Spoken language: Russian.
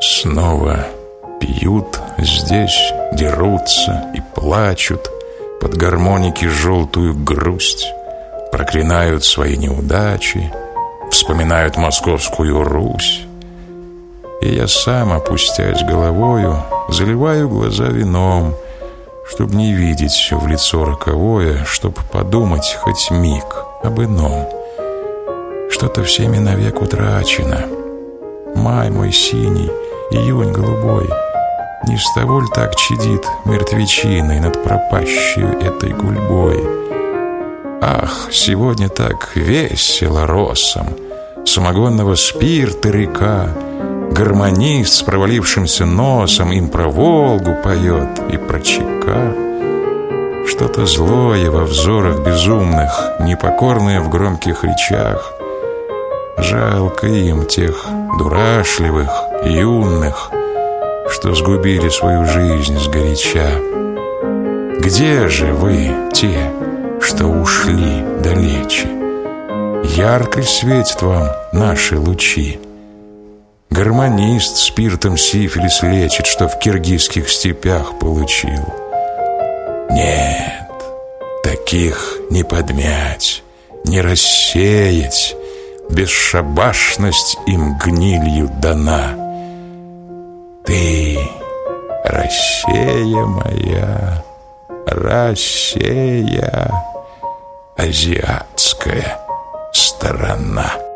Снова пьют здесь, дерутся и плачут под гармоники желтую грусть, проклинают свои неудачи, вспоминают московскую Русь. И я сам, опустясь головою, заливаю глаза вином, чтоб не видеть в лицо роковое, чтоб подумать хоть миг об ином. Что-то всеми навек утрачено. Май мой синий, июнь голубой, не с того ль так чадит мертвечиной над пропащей этой гульбой? Ах, сегодня так весело росом, самогонного спирта река, гармонист с провалившимся носом им про Волгу поет и про ЧК. Что-то злое во взорах безумных, непокорное в громких речах. Жалко им тех дурашливых, юных, что сгубили свою жизнь сгоряча. Где же вы, те, что ушли далече? Ярко светят вам наши лучи. Гармонист спиртом сифилис лечит, что в киргизских степях получил. Нет, таких не подмять, не рассеять, бесшабашность им гнилью дана. Ты, Россия моя, Россия, азиатская сторона.